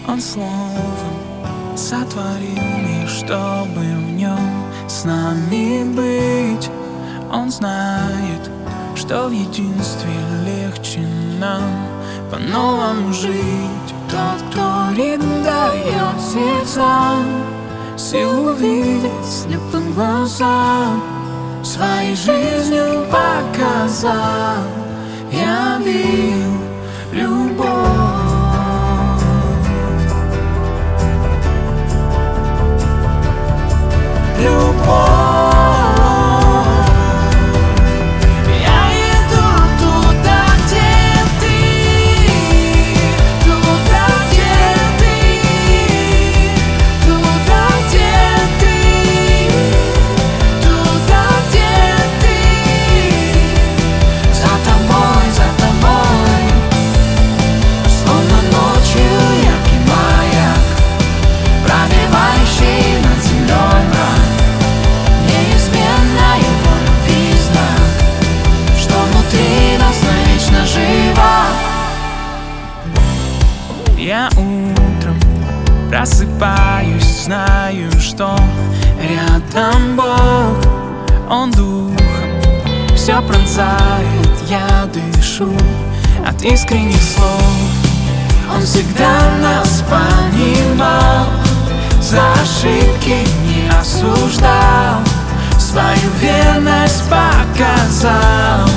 Он словом сотворил мир, чтобы в нем с нами быть. Он знает, что в единстве легче нам по-новому жить. Тот, кто дает сердцам силу видеть слепым глазам, своей жизнью показал, явил любовь. Я утром просыпаюсь, знаю, что рядом Бог. Он духом все пронзает, я дышу от искренних слов. Он всегда нас понимал, за ошибки не осуждал, свою верность показал.